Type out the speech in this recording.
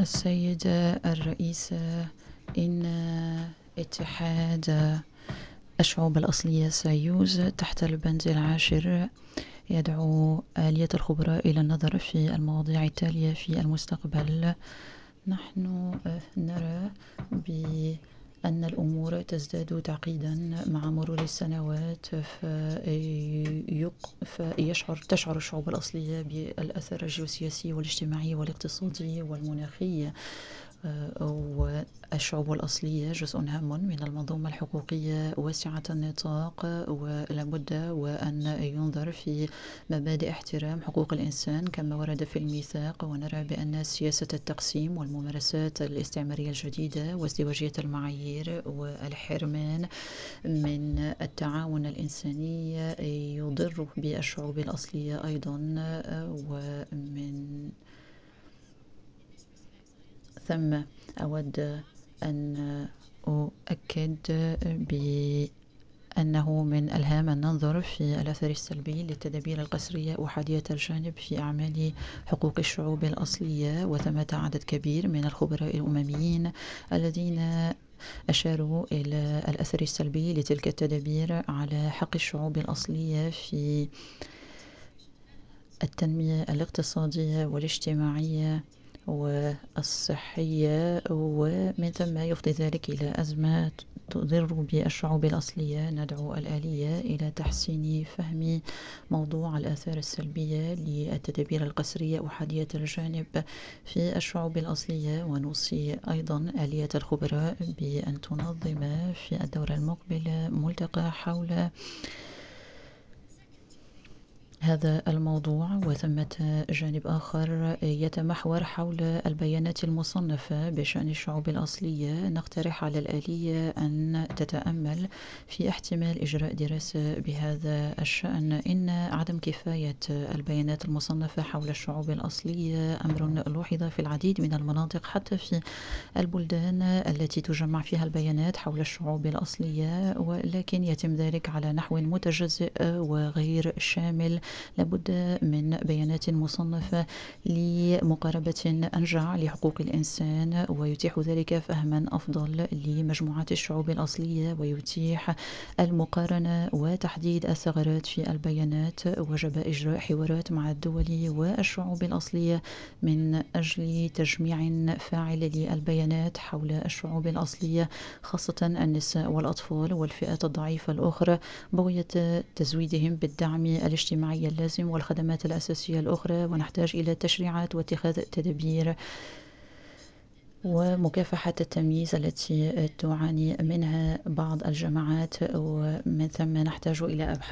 السيد الرئيس، إن اتحاد الشعوب الأصلية سيوز تحت البند 10 يدعو آلية الخبراء إلى النظر في المواضيع التالية في المستقبل. نحن نرى بأن الأمور تزداد تعقيدا مع مرور السنوات، تشعر الشعوب الأصلية بالأثر الجيوسياسي والاجتماعي والاقتصادي والمناخي، والشعوب الأصلية جزء هام من المنظومة الحقوقية واسعة النطاق، ولابد وأن ينظر في مبادئ احترام حقوق الإنسان كما ورد في الميثاق. ونرى بأن سياسة التقسيم والممارسات الاستعمارية الجديدة وازدواجية المعايير والحرمان من التعاون الإنساني يضر بالشعوب الأصلية أيضا. ومن ثم أود أن أؤكد بأنه من الهام أن ننظر في الأثر السلبي للتدابير القسرية أحادية الجانب في أعمال حقوق الشعوب الأصلية. وثمة عدد كبير من الخبراء الأمميين الذين أشاروا إلى الأثر السلبي لتلك التدابير على حق الشعوب الأصلية في التنمية الاقتصادية والاجتماعية والصحية، ومن ثم يفضي ذلك إلى أزمة تضر بالشعوب الأصلية. ندعو الآلية إلى تحسين فهم موضوع الآثار السلبية للتدابير القسرية أحادية الجانب في الشعوب الأصلية، ونوصي أيضا آلية الخبراء بأن تنظم في الدورة المقبلة ملتقى حول هذا الموضوع. وثمة جانب آخر يتمحور حول البيانات المصنفة بشأن الشعوب الأصلية. نقترح على الآلية أن تتأمل في احتمال إجراء دراسة بهذا الشأن. إن عدم كفاية البيانات المصنفة حول الشعوب الأصلية أمر لوحظ في العديد من المناطق، حتى في البلدان التي تجمع فيها البيانات حول الشعوب الأصلية، ولكن يتم ذلك على نحو متجزئ وغير شامل. لابد من بيانات مصنفة لمقاربة أنجع لحقوق الإنسان، ويتيح ذلك فهما أفضل لمجموعات الشعوب الأصلية، ويتيح المقارنة وتحديد الثغرات في البيانات. وجب إجراء حوارات مع الدول والشعوب الأصلية من أجل تجميع فاعل للبيانات حول الشعوب الأصلية، خاصة النساء والأطفال والفئات الضعيفة الأخرى، بغية تزويدهم بالدعم الاجتماعي اللازم والخدمات الأساسية الأخرى. ونحتاج إلى تشريعات واتخاذ تدابير ومكافحة التمييز التي تعاني منها بعض الجماعات، ومن ثم نحتاج إلى أبحاث